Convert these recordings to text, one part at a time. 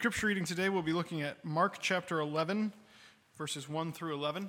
Scripture reading today, we'll be looking at Mark chapter 11, verses 1 through 11.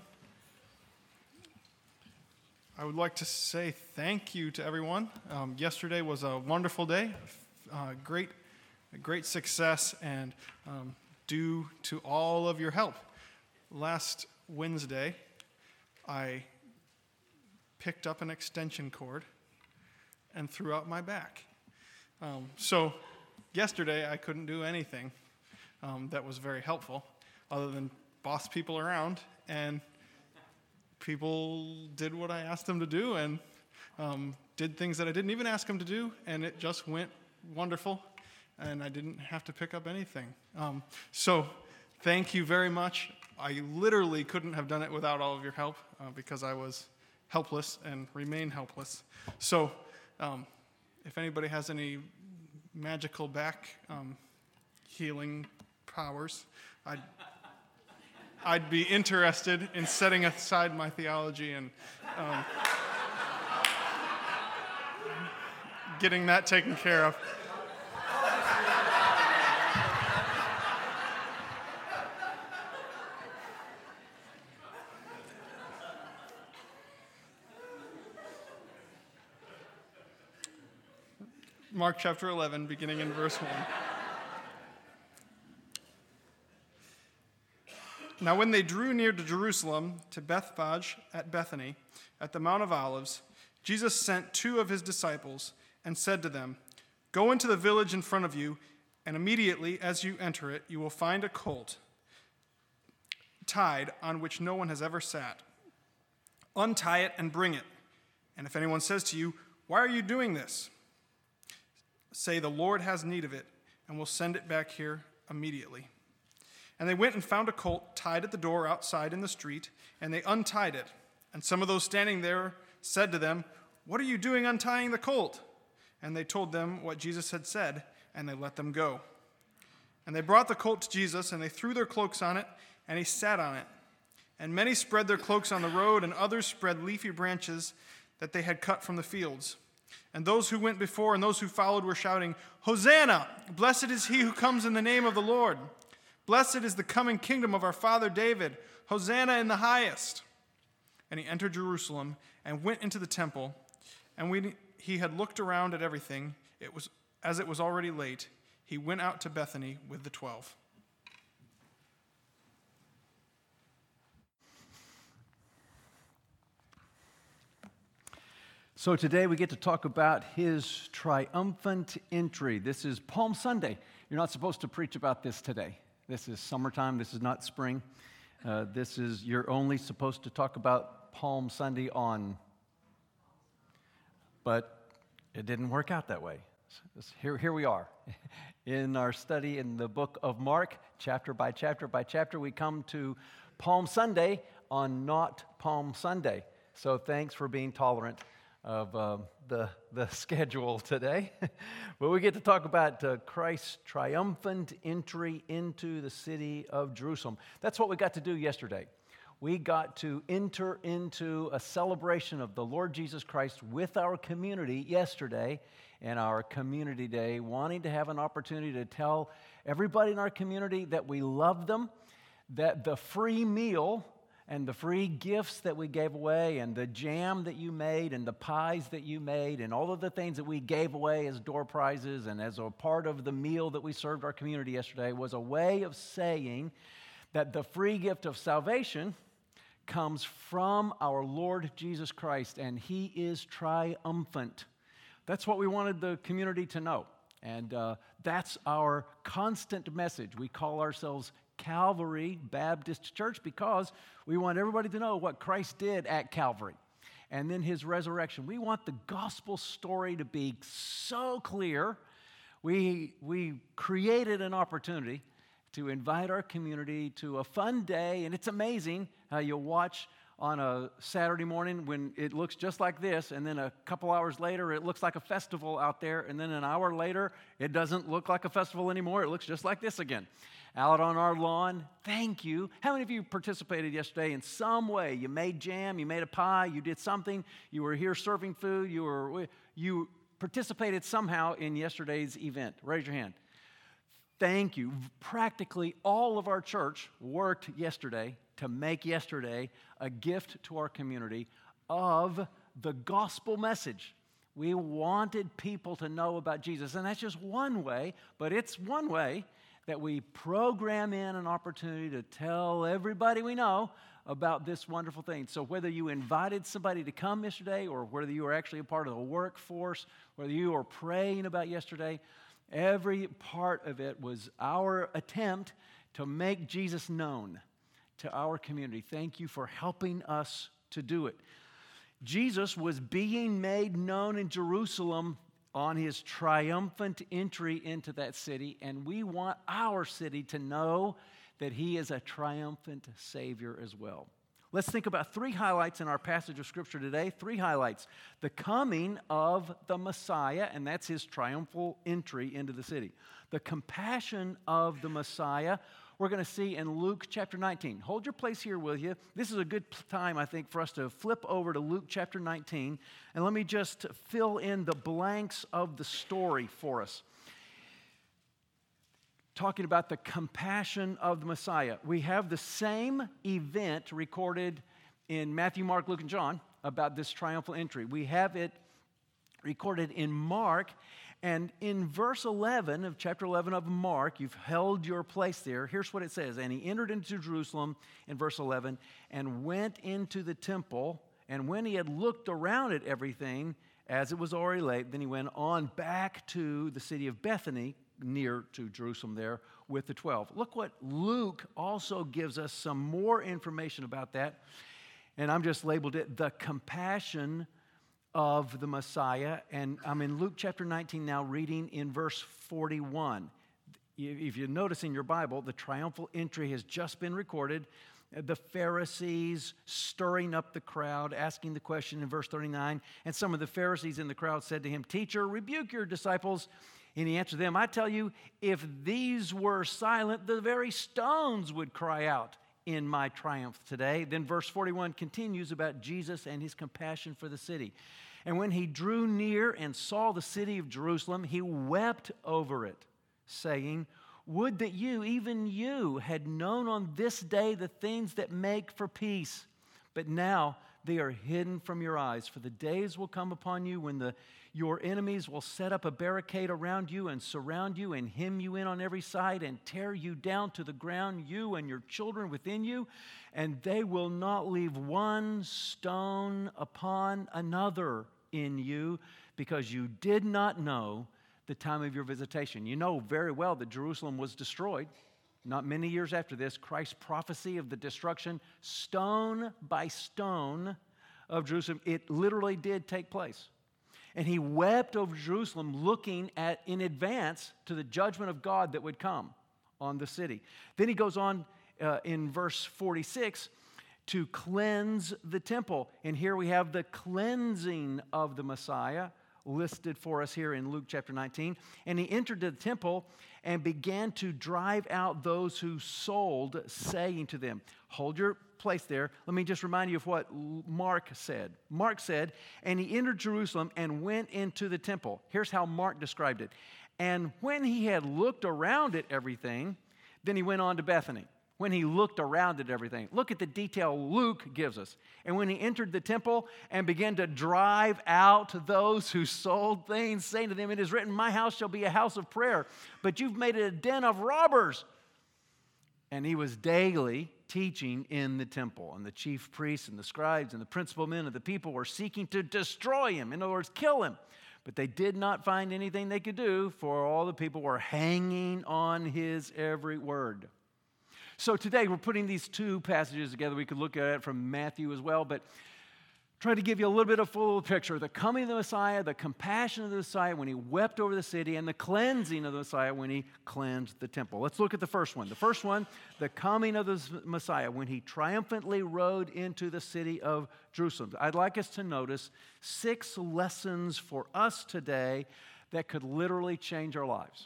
I would like to say thank you to everyone. Yesterday was a wonderful day, great success, and due to all of your help. Last Wednesday, I picked up an extension cord and threw out my back. So yesterday, I couldn't do anything that was very helpful, other than boss people around, and people did what I asked them to do, and did things that I didn't even ask them to do, and it just went wonderful, and I didn't have to pick up anything. So thank you very much. I literally couldn't have done it without all of your help, because I was helpless and remain helpless. So if anybody has any magical back healing powers, I'd be interested in setting aside my theology and getting that taken care of. Mark chapter 11, beginning in verse 1. Now when they drew near to Jerusalem, to Bethphage at Bethany, at the Mount of Olives, Jesus sent two of his disciples and said to them, "Go into the village in front of you, and immediately as you enter it, you will find a colt tied on which no one has ever sat. Untie it and bring it. And if anyone says to you, 'Why are you doing this?' say, 'The Lord has need of it, and will send it back here immediately.' And they went and found a colt tied at the door outside in the street, and they untied it. And some of those standing there said to them, 'What are you doing untying the colt?' And they told them what Jesus had said, and they let them go. And they brought the colt to Jesus, and they threw their cloaks on it, and he sat on it. And many spread their cloaks on the road, and others spread leafy branches that they had cut from the fields. And those who went before and those who followed were shouting, 'Hosanna! Blessed is he who comes in the name of the Lord. Blessed is the coming kingdom of our father David. Hosanna in the highest.' And he entered Jerusalem and went into the temple. And when he had looked around at everything, it was already late, he went out to Bethany with the 12. So today we get to talk about his triumphant entry. This is Palm Sunday. You're not supposed to preach about this today. This is summertime. This is not spring. You're only supposed to talk about Palm Sunday but it didn't work out that way. Here we are. In our study in the book of Mark, chapter by chapter, we come to Palm Sunday on not Palm Sunday. So thanks for being tolerant of the schedule today. But we get to talk about Christ's triumphant entry into the city of Jerusalem. That's what we got to do yesterday. We got to enter into a celebration of the Lord Jesus Christ with our community yesterday in our community day, wanting to have an opportunity to tell everybody in our community that we love them, that the free meal and the free gifts that we gave away, and the jam that you made, and the pies that you made, and all of the things that we gave away as door prizes and as a part of the meal that we served our community yesterday was a way of saying that the free gift of salvation comes from our Lord Jesus Christ, and he is triumphant. That's what we wanted the community to know, and that's our constant message. We call ourselves Calvary Baptist Church because we want everybody to know what Christ did at Calvary and then his resurrection. We want the gospel story to be so clear. We created an opportunity to invite our community to a fun day, and it's amazing how you watch on a Saturday morning when it looks just like this, and then a couple hours later it looks like a festival out there, and then an hour later it doesn't look like a festival anymore. It looks just like this again. Out on our lawn. Thank you. How many of you participated yesterday in some way? You made jam, you made a pie, you did something, you were here serving food, you participated somehow in yesterday's event. Raise your hand. thank you. Practically all of our church worked yesterday to make yesterday a gift to our community of the gospel message. We wanted people to know about Jesus, and that's just one way, but it's one way that we program in an opportunity to tell everybody we know about this wonderful thing. So whether you invited somebody to come yesterday or whether you were actually a part of the workforce, whether you were praying about yesterday, every part of it was our attempt to make Jesus known to our community. Thank you for helping us to do it. Jesus was being made known in Jerusalem on his triumphant entry into that city, and we want our city to know that he is a triumphant Savior as well. Let's think about three highlights in our passage of Scripture today. Three highlights. The coming of the Messiah, and that's his triumphal entry into the city. The compassion of the Messiah, we're going to see in Luke chapter 19. Hold your place here, will you? This is a good time, I think, for us to flip over to Luke chapter 19, and let me just fill in the blanks of the story for us. Talking about the compassion of the Messiah. We have the same event recorded in Matthew, Mark, Luke, and John about this triumphal entry. We have it recorded in Mark, and in verse 11 of chapter 11 of Mark, you've held your place there. Here's what it says. And he entered into Jerusalem, in verse 11, and went into the temple. And when he had looked around at everything, as it was already late, then he went on back to the city of Bethany, near to Jerusalem there, with the 12. Look what Luke also gives us some more information about that. And I'm just labeled it, the compassion of the Messiah. And I'm in Luke chapter 19 now, reading in verse 41. If you notice in your Bible, the triumphal entry has just been recorded. The Pharisees stirring up the crowd, asking the question in verse 39. And some of the Pharisees in the crowd said to him, "Teacher, rebuke your disciples." And he answered them, "I tell you, if these were silent, the very stones would cry out in my triumph today." Then verse 41 continues about Jesus and his compassion for the city. And when he drew near and saw the city of Jerusalem, he wept over it, saying, "Would that you, even you, had known on this day the things that make for peace. But now they are hidden from your eyes. For the days will come upon you when your enemies will set up a barricade around you and surround you and hem you in on every side and tear you down to the ground, you and your children within you. And they will not leave one stone upon another in you, because you did not know the time of your visitation." You know very well that Jerusalem was destroyed. Not many years after this, Christ's prophecy of the destruction, stone by stone, of Jerusalem, it literally did take place. And he wept over Jerusalem, looking in advance to the judgment of God that would come on the city. Then he goes on in verse 46 to cleanse the temple. And here we have the cleansing of the Messiah listed for us here in Luke chapter 19. And he entered the temple and began to drive out those who sold, saying to them, hold your place there. Let me just remind you of what Mark said. Mark said, and he entered Jerusalem and went into the temple. Here's how Mark described it. And when he had looked around at everything, then he went on to Bethany. When he looked around at everything. Look at the detail Luke gives us. And when he entered the temple and began to drive out those who sold things, saying to them, it is written, my house shall be a house of prayer, but you've made it a den of robbers. And he was daily teaching in the temple. And the chief priests and the scribes and the principal men of the people were seeking to destroy him. In other words, kill him. But they did not find anything they could do, for all the people were hanging on his every word. So today we're putting these two passages together. We could look at it from Matthew as well, but try to give you a little bit of full picture. The coming of the Messiah, the compassion of the Messiah when he wept over the city, and the cleansing of the Messiah when he cleansed the temple. Let's look at the first one. The first one, the coming of the Messiah when he triumphantly rode into the city of Jerusalem. I'd like us to notice 6 lessons for us today that could literally change our lives.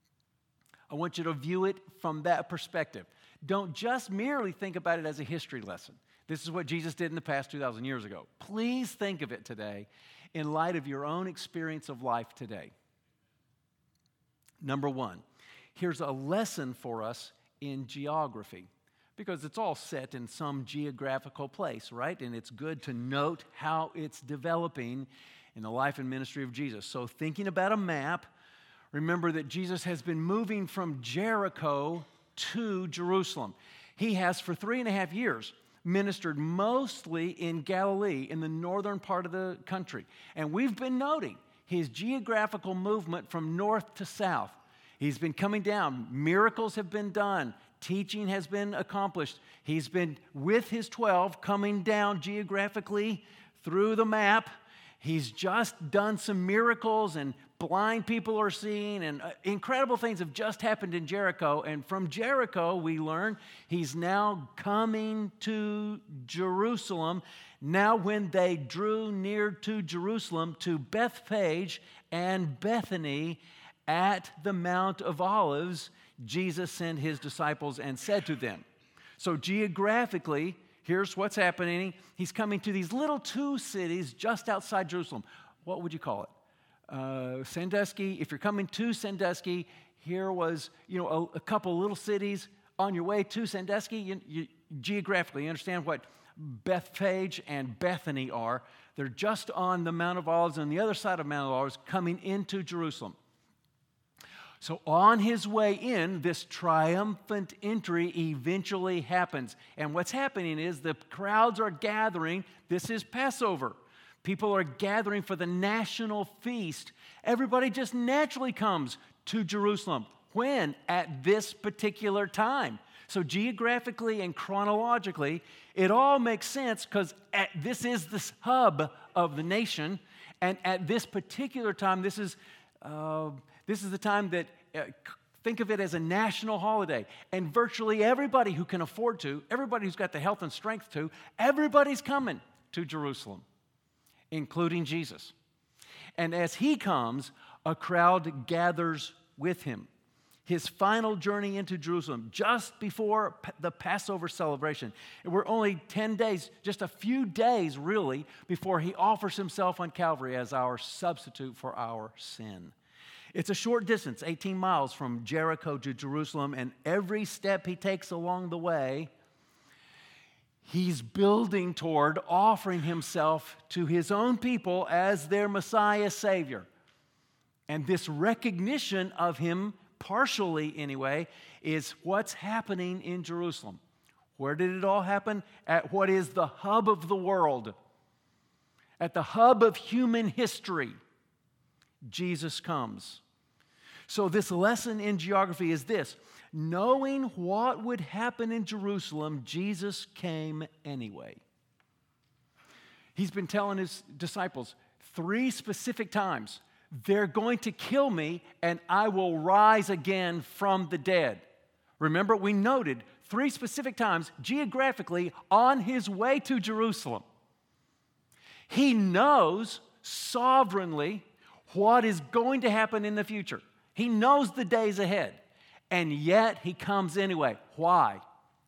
I want you to view it from that perspective. Don't just merely think about it as a history lesson. This is what Jesus did in the past 2,000 years ago. Please think of it today in light of your own experience of life today. Number one, here's a lesson for us in geography, because it's all set in some geographical place, right? And it's good to note how it's developing in the life and ministry of Jesus. So thinking about a map, remember that Jesus has been moving from Jericho to Jerusalem. He has for 3.5 years ministered mostly in Galilee, in the northern part of the country. And we've been noting his geographical movement from north to south. He's been coming down. Miracles have been done. Teaching has been accomplished. He's been with his 12 coming down geographically through the map. He's just done some miracles, and blind people are seeing, and incredible things have just happened in Jericho. And from Jericho, we learn he's now coming to Jerusalem. Now when they drew near to Jerusalem, to Bethphage and Bethany at the Mount of Olives, Jesus sent his disciples and said to them. So geographically, here's what's happening. He's coming to these little 2 cities just outside Jerusalem. What would you call it? Sandusky. If you're coming to Sandusky, here was, a couple little cities on your way to Sandusky. Geographically, you understand what Bethphage and Bethany are. They're just on the Mount of Olives, on the other side of Mount of Olives, coming into Jerusalem. So on his way in, this triumphant entry eventually happens. And what's happening is the crowds are gathering. This is Passover. People are gathering for the national feast. Everybody just naturally comes to Jerusalem. When? At this particular time. So geographically and chronologically, it all makes sense because this is the hub of the nation. And at this particular time, this is the time that, think of it as a national holiday. And virtually everybody who can afford to, everybody who's got the health and strength to, everybody's coming to Jerusalem, including Jesus. And as he comes, a crowd gathers with him. His final journey into Jerusalem, just before the Passover celebration. We're only 10 days, just a few days really, before he offers himself on Calvary as our substitute for our sin. It's a short distance, 18 miles from Jericho to Jerusalem, and every step he takes along the way, he's building toward offering himself to his own people as their Messiah Savior. And this recognition of him, partially anyway, is what's happening in Jerusalem. Where did it all happen? At what is the hub of the world. At the hub of human history. Jesus comes. So this lesson in geography is this. Knowing what would happen in Jerusalem, Jesus came anyway. He's been telling his disciples 3 specific times, they're going to kill me and I will rise again from the dead. Remember, we noted 3 specific times geographically on his way to Jerusalem. He knows sovereignly what is going to happen in the future. He knows the days ahead, and yet he comes anyway. Why?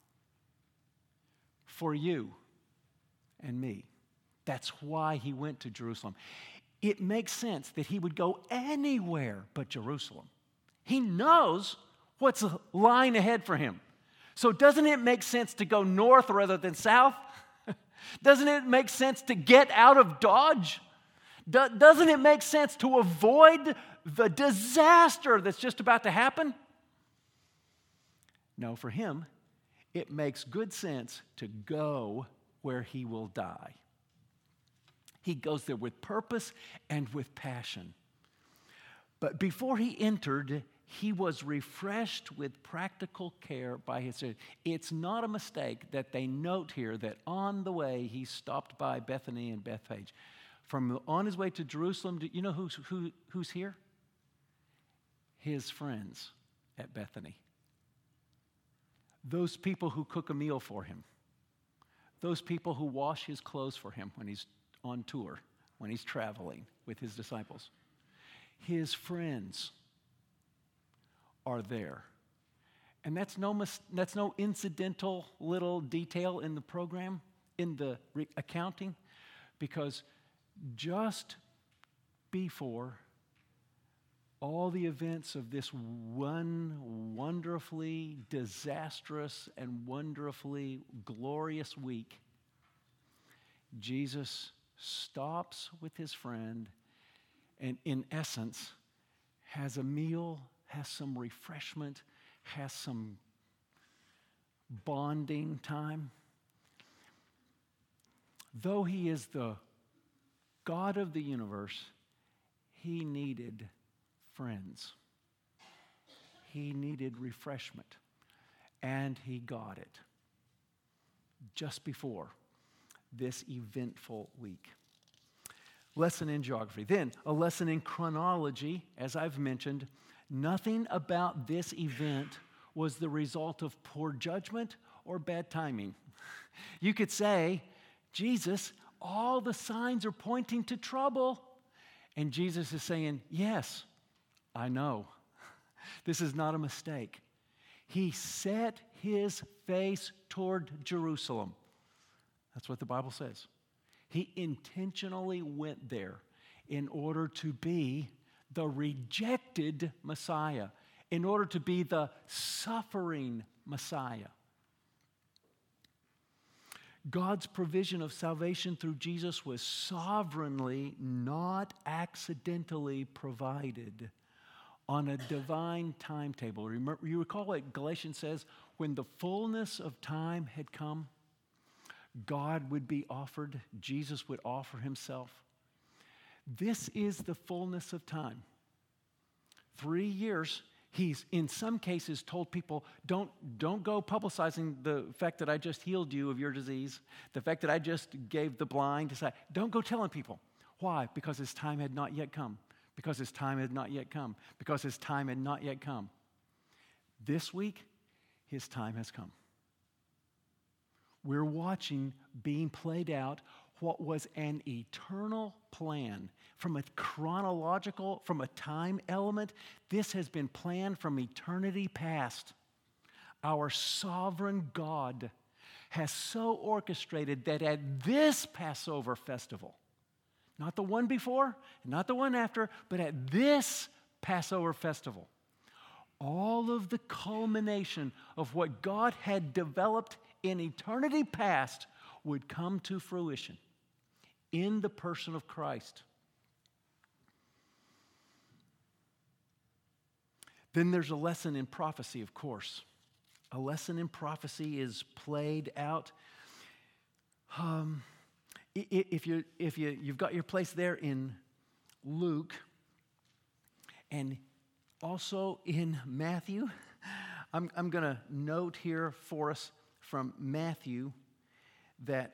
For you and me. That's why he went to Jerusalem. It makes sense that he would go anywhere but Jerusalem. He knows what's lying ahead for him. So doesn't it make sense to go north rather than south? Doesn't it make sense to get out of Dodge? Doesn't it make sense to avoid the disaster that's just about to happen? No, for him, it makes good sense to go where he will die. He goes there with purpose and with passion. But before he entered, he was refreshed with practical care by his Savior. It's not a mistake that they note here that on the way he stopped by Bethany and Bethphage. On his way to Jerusalem, do you know who's here? His friends at Bethany. Those people who cook a meal for him. Those people who wash his clothes for him when he's on tour, when he's traveling with his disciples. His friends are there. And that's no incidental little detail in the program, in the accounting, because just before all the events of this one wonderfully disastrous and wonderfully glorious week, Jesus stops with his friend and, in essence, has a meal, has some refreshment, has some bonding time. Though he is the God of the universe, he needed friends. He needed refreshment, and he got it just before this eventful week. Lesson in geography. Then, a lesson in chronology. As I've mentioned, nothing about this event was the result of poor judgment or bad timing. You could say, Jesus, all the signs are pointing to trouble. And Jesus is saying, yes, I know. This is not a mistake. He set his face toward Jerusalem. That's what the Bible says. He intentionally went there in order to be the rejected Messiah, in order to be the suffering Messiah. God's provision of salvation through Jesus was sovereignly, not accidentally provided on a divine timetable. Remember, you recall what Galatians says? When the fullness of time had come, God would be offered, Jesus would offer himself. This is the fullness of time. 3 years. He's, in some cases, told people, don't go publicizing the fact that I just healed you of your disease, the fact that I just gave the blind to sight. Don't go telling people. Why? Because his time had not yet come. Because his time had not yet come. Because his time had not yet come. This week, his time has come. We're watching being played out what was an eternal plan. From a chronological, from a time element, this has been planned from eternity past. Our sovereign God has so orchestrated that at this Passover festival, not the one before, not the one after, but at this Passover festival, all of the culmination of what God had developed in eternity past would come to fruition in the person of Christ. Then there's a lesson in prophecy, of course. A lesson in prophecy is played out. You've got your place there in Luke and also in Matthew. I'm going to note here for us from Matthew that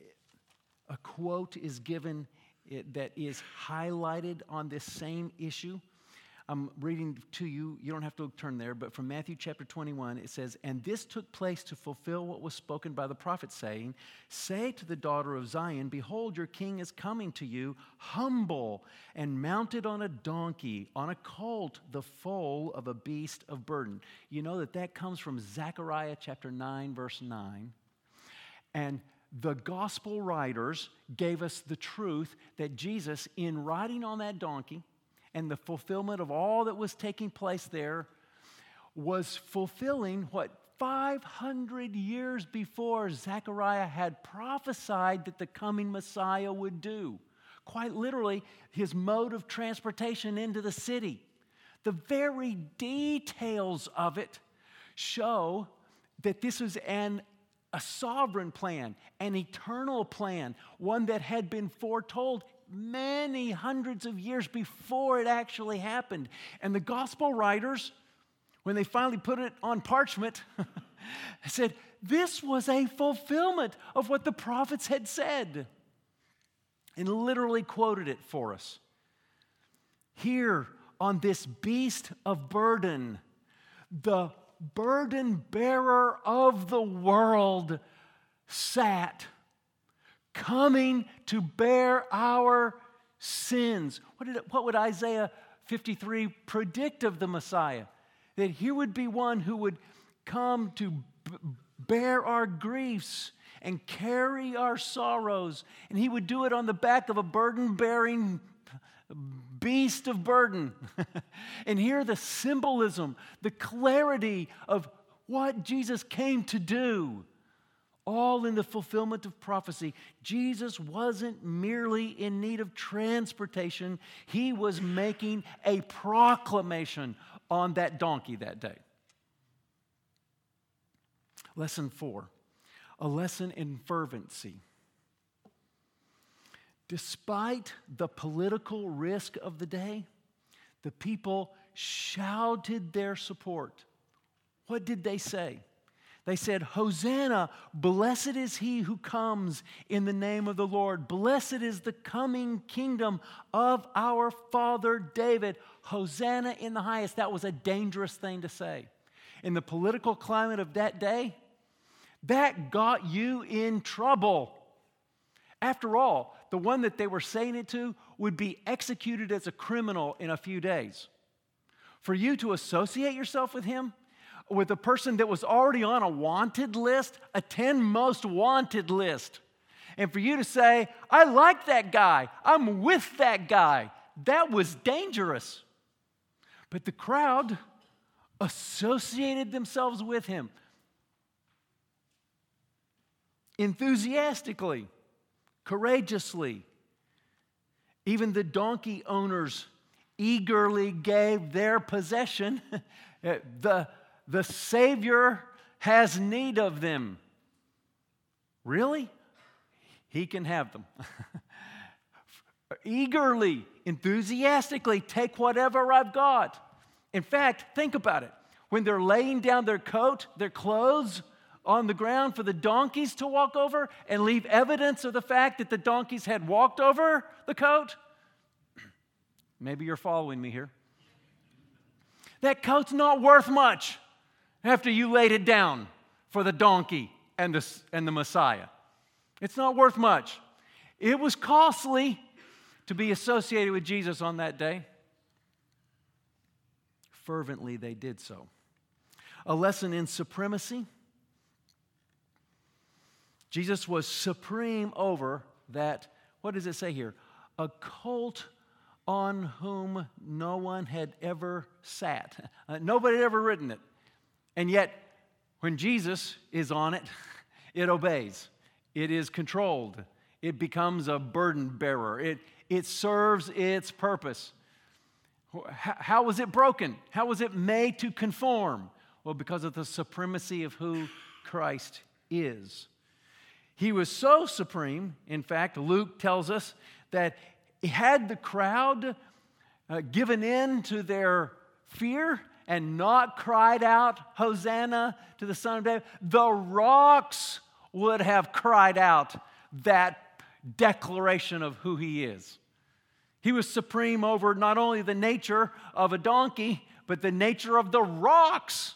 a quote is given that is highlighted on this same issue. I'm reading to you, you don't have to turn there, but from Matthew chapter 21, it says, "And this took place to fulfill what was spoken by the prophet, saying, Say to the daughter of Zion, Behold, your king is coming to you, humble and mounted on a donkey, on a colt, the foal of a beast of burden." You know that comes from Zechariah chapter 9, verse 9. And the gospel writers gave us the truth that Jesus, in riding on that donkey, and the fulfillment of all that was taking place there, was fulfilling what 500 years before Zechariah had prophesied that the coming Messiah would do. Quite literally, his mode of transportation into the city. The very details of it show that this was a sovereign plan, an eternal plan, one that had been foretold many hundreds of years before it actually happened. And the gospel writers, when they finally put it on parchment, said, this was a fulfillment of what the prophets had said, and literally quoted it for us. Here on this beast of burden, the burden bearer of the world sat, coming to bear our sins. What would Isaiah 53 predict of the Messiah? That here would be one who would come to bear our griefs and carry our sorrows. And he would do it on the back of a burden-bearing beast of burden. And hear the symbolism, the clarity of what Jesus came to do. All in the fulfillment of prophecy. Jesus wasn't merely in need of transportation. He was making a proclamation on that donkey that day. Lesson 4, a lesson in fervency. Despite the political risk of the day, the people shouted their support. What did they say? They said, Hosanna, blessed is he who comes in the name of the Lord. Blessed is the coming kingdom of our father David. Hosanna in the highest. That was a dangerous thing to say. In the political climate of that day, that got you in trouble. After all, the one that they were saying it to would be executed as a criminal in a few days. For you to associate yourself with him, with a person that was already on a wanted list, a 10 most wanted list. And for you to say, I like that guy, I'm with that guy, that was dangerous. But the crowd associated themselves with him enthusiastically, courageously. Even the donkey owners eagerly gave their possession. The Savior has need of them. Really? He can have them. Eagerly, enthusiastically, take whatever I've got. In fact, think about it. When they're laying down their coat, their clothes on the ground for the donkeys to walk over and leave evidence of the fact that the donkeys had walked over the coat. Maybe you're following me here. That coat's not worth much after you laid it down for the donkey and the Messiah. It's not worth much. It was costly to be associated with Jesus on that day. Fervently they did so. A lesson in supremacy. Jesus was supreme over that, what does it say here? A colt on whom no one had ever sat. Nobody had ever ridden it. And yet, when Jesus is on it, it obeys. It is controlled. It becomes a burden bearer. It serves its purpose. How was it broken? How was it made to conform? Well, because of the supremacy of who Christ is. He was so supreme, in fact, Luke tells us that had the crowd given in to their fear and not cried out, Hosanna to the Son of David, the rocks would have cried out that declaration of who he is. He was supreme over not only the nature of a donkey, but the nature of the rocks.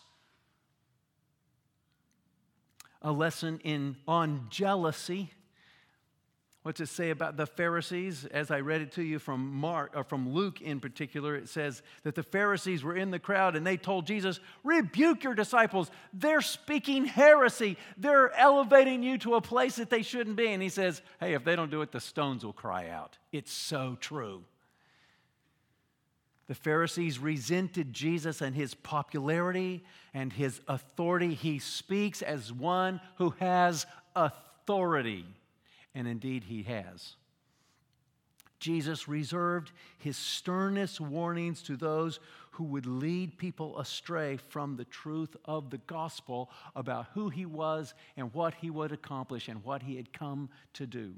A lesson on jealousy. What's it say about the Pharisees? As I read it to you from Luke in particular, it says that the Pharisees were in the crowd and they told Jesus, rebuke your disciples. They're speaking heresy. They're elevating you to a place that they shouldn't be. And he says, hey, if they don't do it, the stones will cry out. It's so true. The Pharisees resented Jesus and his popularity and his authority. He speaks as one who has authority. And indeed, he has. Jesus reserved his sternest warnings to those who would lead people astray from the truth of the gospel about who he was and what he would accomplish and what he had come to do.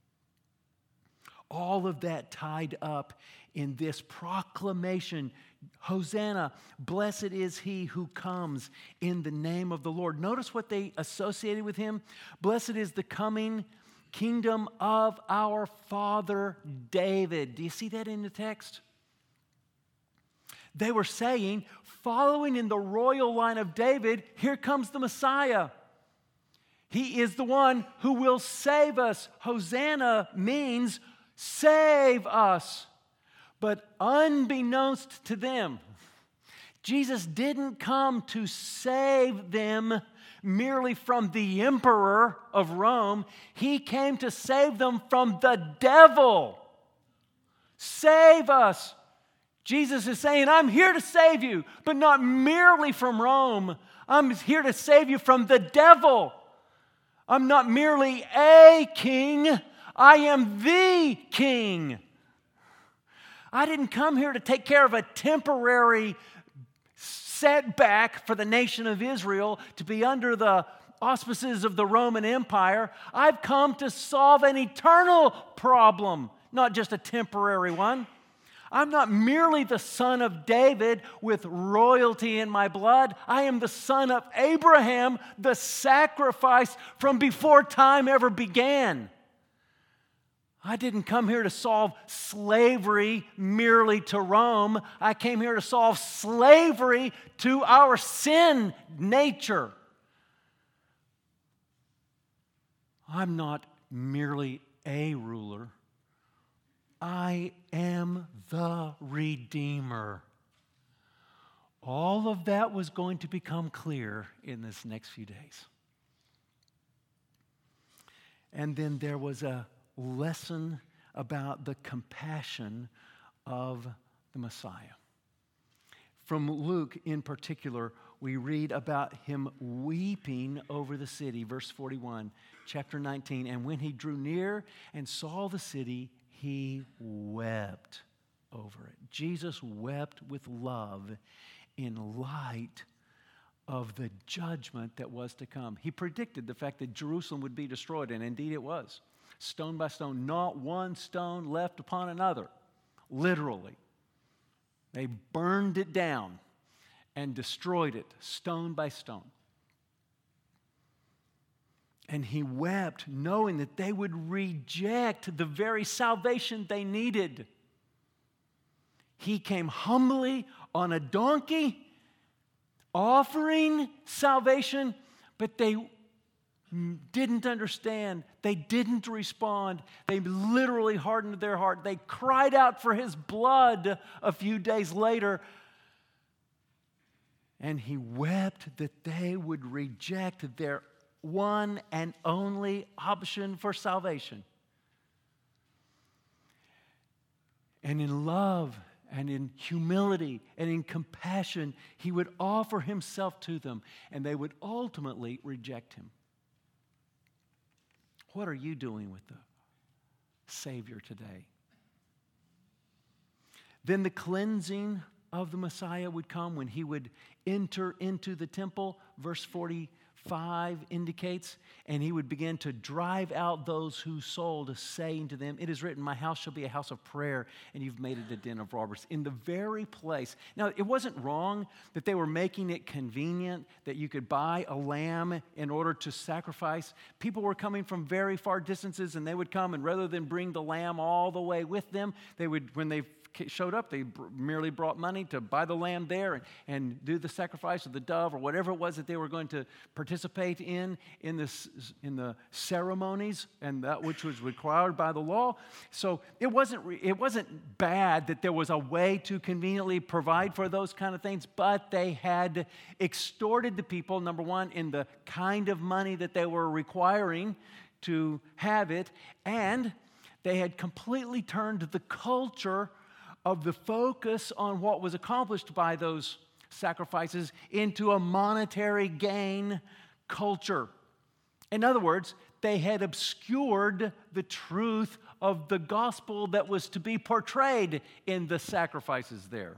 All of that tied up in this proclamation, Hosanna, blessed is he who comes in the name of the Lord. Notice what they associated with him. Blessed is the coming kingdom of our father David. Do you see that in the text? They were saying, following in the royal line of David, here comes the Messiah. He is the one who will save us. Hosanna means save us. But unbeknownst to them, Jesus didn't come to save them merely from the emperor of Rome. He came to save them from the devil. Save us Jesus is saying, I'm here to save you, but not merely from Rome. I'm here to save you from the devil. I'm not merely a king, I am the king. I didn't come here to take care of a temporary setback for the nation of Israel to be under the auspices of the Roman Empire. I've come to solve an eternal problem, not just a temporary one. I'm not merely the son of David with royalty in my blood. I am the son of Abraham, the sacrifice from before time ever began. I didn't come here to solve slavery merely to Rome. I came here to solve slavery to our sin nature. I'm not merely a ruler. I am the Redeemer. All of that was going to become clear in this next few days. And then there was a lesson about the compassion of the Messiah. From Luke in particular, we read about him weeping over the city. Verse 41, chapter 19. And when he drew near and saw the city, he wept over it. Jesus wept with love in light of the judgment that was to come. He predicted the fact that Jerusalem would be destroyed, and indeed it was. Stone by stone, not one stone left upon another, literally. They burned it down and destroyed it, stone by stone. And he wept, knowing that they would reject the very salvation they needed. He came humbly on a donkey, offering salvation, but they didn't understand. They didn't respond. They literally hardened their heart. They cried out for his blood a few days later. And he wept that they would reject their one and only option for salvation. And in love and in humility and in compassion, he would offer himself to them, and they would ultimately reject him. What are you doing with the Savior today? Then the cleansing of the Messiah would come when he would enter into the temple. Verse 45 indicates, and he would begin to drive out those who sold, saying to them, "It is written, my house shall be a house of prayer, and you've made it a den of robbers." In the very place. Now, it wasn't wrong that they were making it convenient that you could buy a lamb in order to sacrifice. People were coming from very far distances, and they would come, and rather than bring the lamb all the way with them, they would, when they showed up, they merely brought money to buy the lamb there and do the sacrifice of the dove or whatever it was that they were going to participate in the ceremonies, and that which was required by the law. So it wasn't bad that there was a way to conveniently provide for those kind of things, but they had extorted the people, number one, in the kind of money that they were requiring to have it, and they had completely turned the culture of the focus on what was accomplished by those sacrifices into a monetary gain culture. In other words, they had obscured the truth of the gospel that was to be portrayed in the sacrifices there.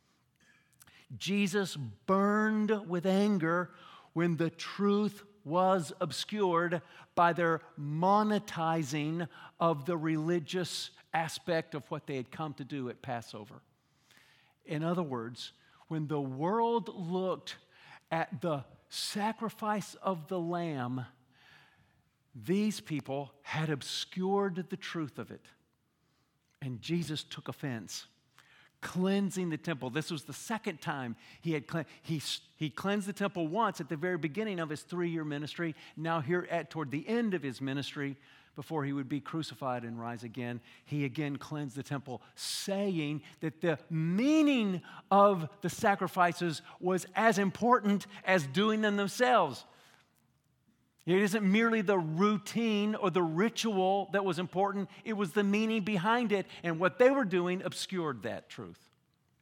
Jesus burned with anger when the truth was obscured by their monetizing of the religious aspect of what they had come to do at Passover. In other words, when the world looked at the sacrifice of the lamb, these people had obscured the truth of it. And Jesus took offense, cleansing the temple. This was the second time he had he cleansed the temple once at the very beginning of his 3-year ministry. Now here toward the end of his ministry, before he would be crucified and rise again, he again cleansed the temple, saying that the meaning of the sacrifices was as important as doing them themselves. It isn't merely the routine or the ritual that was important, it was the meaning behind it, and what they were doing obscured that truth.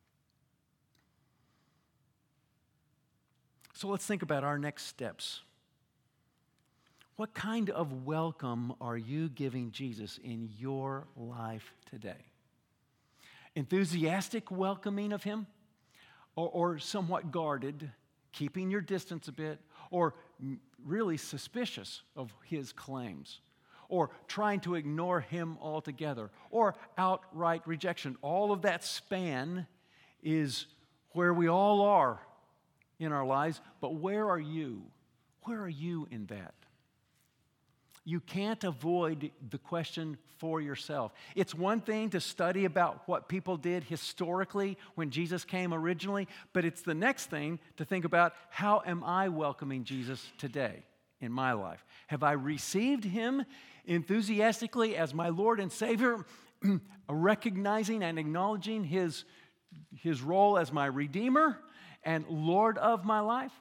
So let's think about our next steps. What kind of welcome are you giving Jesus in your life today? Enthusiastic welcoming of him? Or somewhat guarded, keeping your distance a bit? Or really suspicious of his claims? Or trying to ignore him altogether? Or outright rejection? All of that span is where we all are in our lives, but where are you? Where are you in that? You can't avoid the question for yourself. It's one thing to study about what people did historically when Jesus came originally, but it's the next thing to think about, how am I welcoming Jesus today in my life? Have I received him enthusiastically as my Lord and Savior, recognizing and acknowledging his role as my Redeemer and Lord of my life?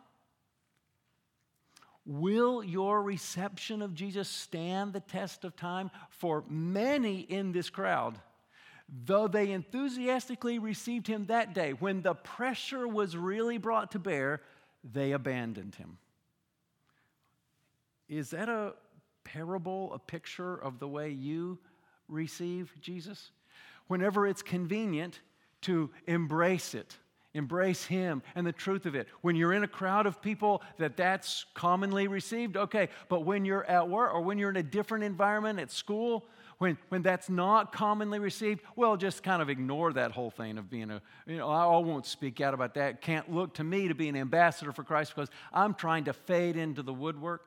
Will your reception of Jesus stand the test of time? For many in this crowd, though they enthusiastically received him that day, when the pressure was really brought to bear, they abandoned him. Is that a parable, a picture of the way you receive Jesus? Whenever it's convenient to embrace it, embrace him and the truth of it. When you're in a crowd of people that's commonly received, okay. But when you're at work or when you're in a different environment at school, when that's not commonly received, well, just kind of ignore that whole thing of being I won't speak out about that. Can't look to me to be an ambassador for Christ because I'm trying to fade into the woodwork.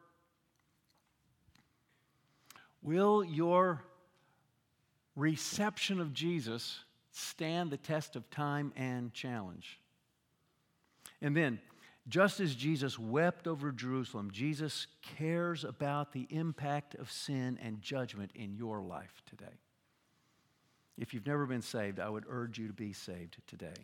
Will your reception of Jesus stand the test of time and challenge? And then, just as Jesus wept over Jerusalem, Jesus cares about the impact of sin and judgment in your life today. If you've never been saved, I would urge you to be saved today.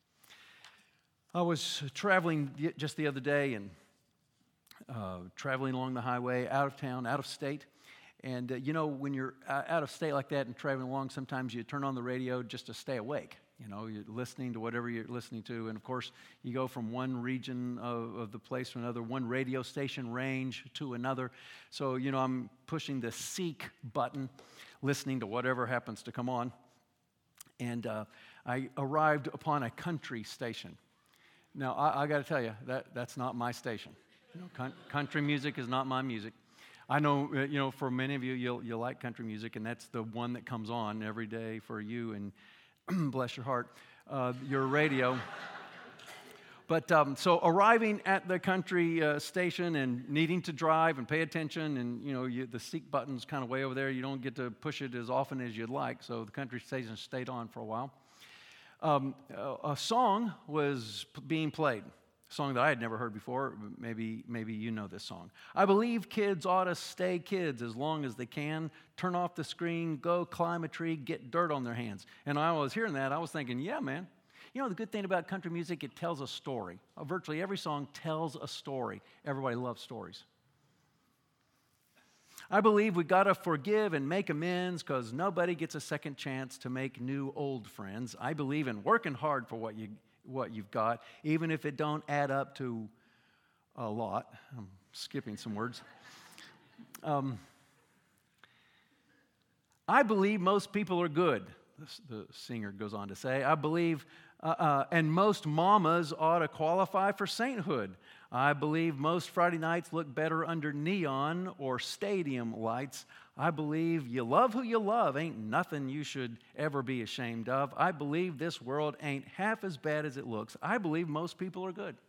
I was traveling just the other day and traveling along the highway, out of town, out of state. And, when you're out of state like that and traveling along, sometimes you turn on the radio just to stay awake. You're listening to whatever you're listening to. And, of course, you go from one region of the place to another, one radio station range to another. So, I'm pushing the seek button, listening to whatever happens to come on. And I arrived upon a country station. Now, I got to tell you, that's not my station. Country music is not my music. I know, for many of you, you'll like country music, and that's the one that comes on every day for you, and bless your heart, your radio. But so arriving at the country station and needing to drive and pay attention, and, the seek button's kind of way over there. You don't get to push it as often as you'd like, so the country station stayed on for a while. A song was being played. A song that I had never heard before. Maybe you know this song. I believe kids ought to stay kids as long as they can. Turn off the screen, go climb a tree, get dirt on their hands. And I was hearing that, I was thinking, yeah, man. The good thing about country music, it tells a story. Virtually every song tells a story. Everybody loves stories. I believe we got to forgive and make amends because nobody gets a second chance to make new old friends. I believe in working hard for what you've got, even if it don't add up to a lot. I'm skipping some words. I believe most people are good, the singer goes on to say. I believe, and most mamas ought to qualify for sainthood. I believe most Friday nights look better under neon or stadium lights. I believe you love who you love. Ain't nothing you should ever be ashamed of. I believe this world ain't half as bad as it looks. I believe most people are good.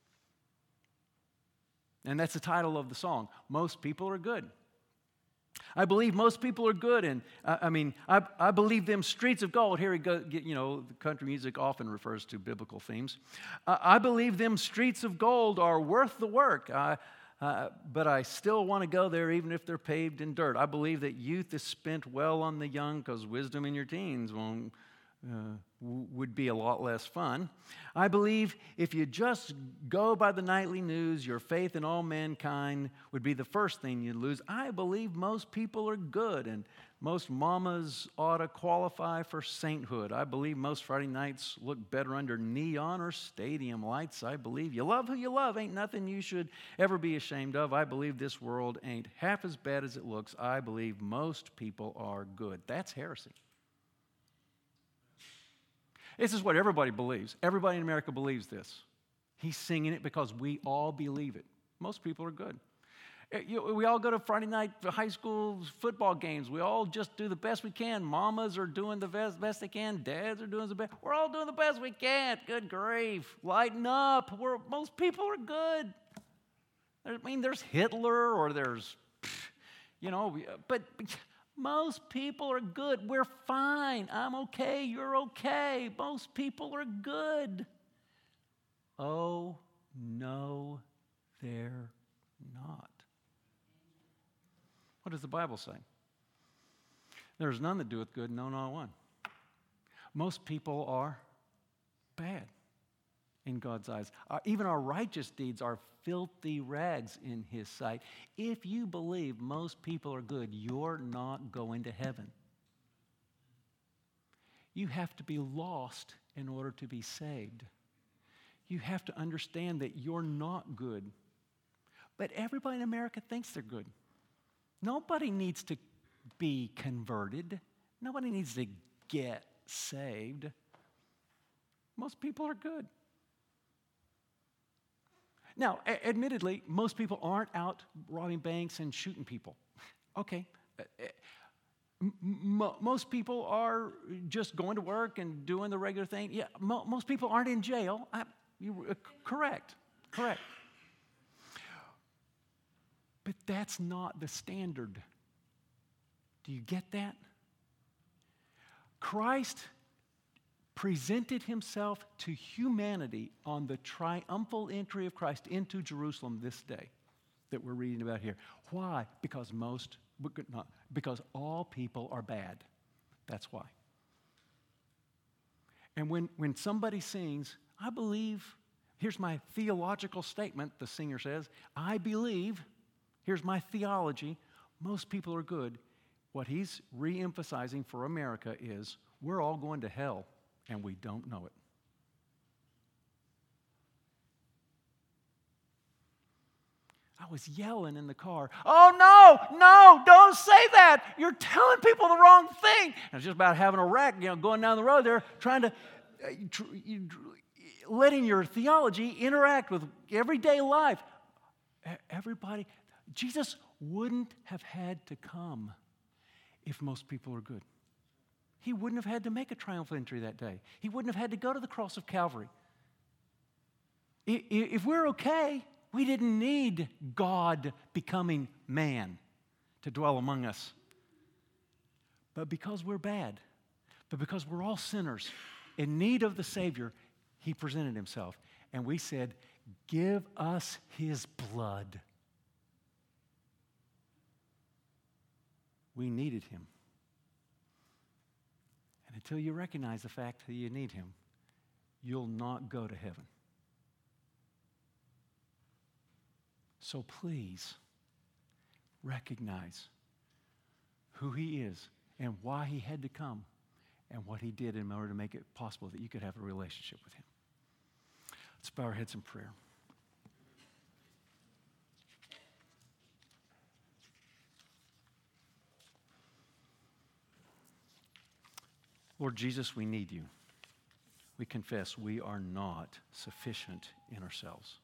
And that's the title of the song. Most people are good. I believe most people are good. And I believe them streets of gold. Here we go. The country music often refers to biblical themes. I believe them streets of gold are worth the work. But I still want to go there even if they're paved in dirt. I believe that youth is spent well on the young because wisdom in your teens won't would be a lot less fun. I believe if you just go by the nightly news, your faith in all mankind would be the first thing you'd lose. I believe most people are good, and most mamas ought to qualify for sainthood. I believe most Friday nights look better under neon or stadium lights. I believe you love who you love. Ain't nothing you should ever be ashamed of. I believe this world ain't half as bad as it looks. I believe most people are good. That's heresy. This is what everybody believes. Everybody in America believes this. He's singing it because we all believe it. Most people are good. We all go to Friday night high school football games. We all just do the best we can. Mamas are doing the best they can. Dads are doing the best. We're all doing the best we can. Good grief. Lighten up. Most people are good. There's Hitler or there's, but most people are good. We're fine. I'm okay. You're okay. Most people are good. Oh, no, they're not. What does the Bible say? There's none that doeth good, no, not one. Most people are bad in God's eyes. Even our righteous deeds are filthy rags in His sight. If you believe most people are good, you're not going to heaven. You have to be lost in order to be saved. You have to understand that you're not good. But everybody in America thinks they're good. Nobody needs to be converted. Nobody needs to get saved. Most people are good. Now, admittedly, most people aren't out robbing banks and shooting people. Okay. Most people are just going to work and doing the regular thing. Yeah, most people aren't in jail. Correct. But that's not the standard. Do you get that? Christ presented Himself to humanity on the triumphal entry of Christ into Jerusalem this day that we're reading about here. Why? Because all people are bad. That's why. And when somebody sings, I believe, here's my theological statement, the singer says, I believe, here's my theology, most people are good. What he's re-emphasizing for America is we're all going to hell and we don't know it. I was yelling in the car, oh no, don't say that. You're telling people the wrong thing. I was just about having a wreck, going down the road there, trying to, letting your theology interact with everyday life. Everybody, Jesus wouldn't have had to come if most people are good. He wouldn't have had to make a triumphal entry that day. He wouldn't have had to go to the cross of Calvary. If we're okay, we didn't need God becoming man to dwell among us. But because we're bad, but because we're all sinners in need of the Savior, He presented Himself. And we said, give us His blood. We needed Him. And until you recognize the fact that you need Him, you'll not go to heaven. So please recognize who He is and why He had to come and what He did in order to make it possible that you could have a relationship with Him. Let's bow our heads in prayer. Lord Jesus, we need You. We confess we are not sufficient in ourselves.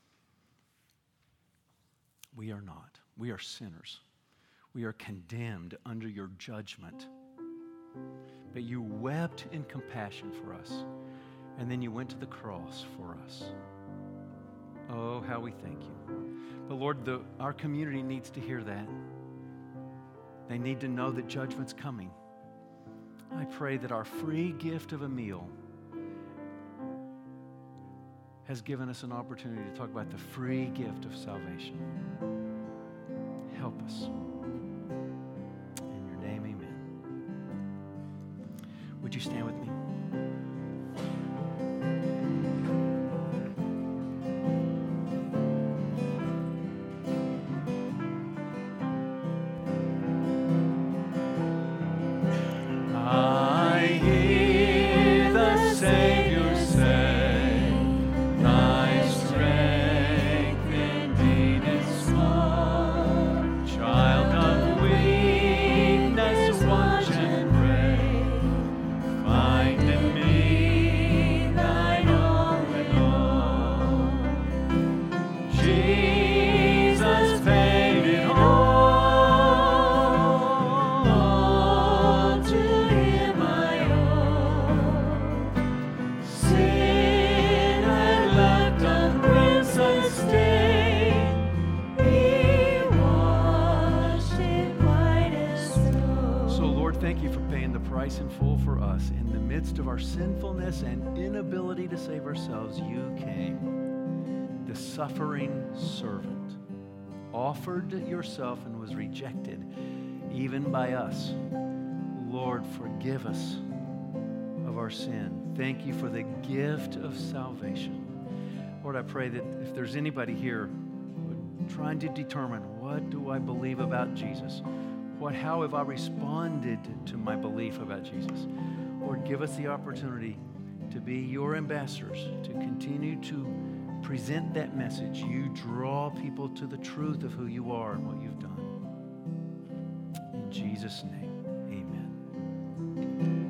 We are not. We are sinners. We are condemned under Your judgment. But You wept in compassion for us, and then You went to the cross for us. Oh, how we thank You. But Lord, our community needs to hear that. They need to know that judgment's coming. I pray that our free gift of a meal has given us an opportunity to talk about the free gift of salvation. Help us. In Your name, amen. Would you stand with me? midst of our sinfulness and inability to save ourselves, you came, the suffering servant, offered yourself and was rejected even by us. Lord, forgive us of our sin. Thank you for the gift of salvation. Lord, I pray that if there's anybody here trying to determine, what do I believe about Jesus? How have I responded to my belief about Jesus? Lord, give us the opportunity to be your ambassadors, to continue to present that message. You draw people to the truth of who you are and what you've done. In Jesus' name.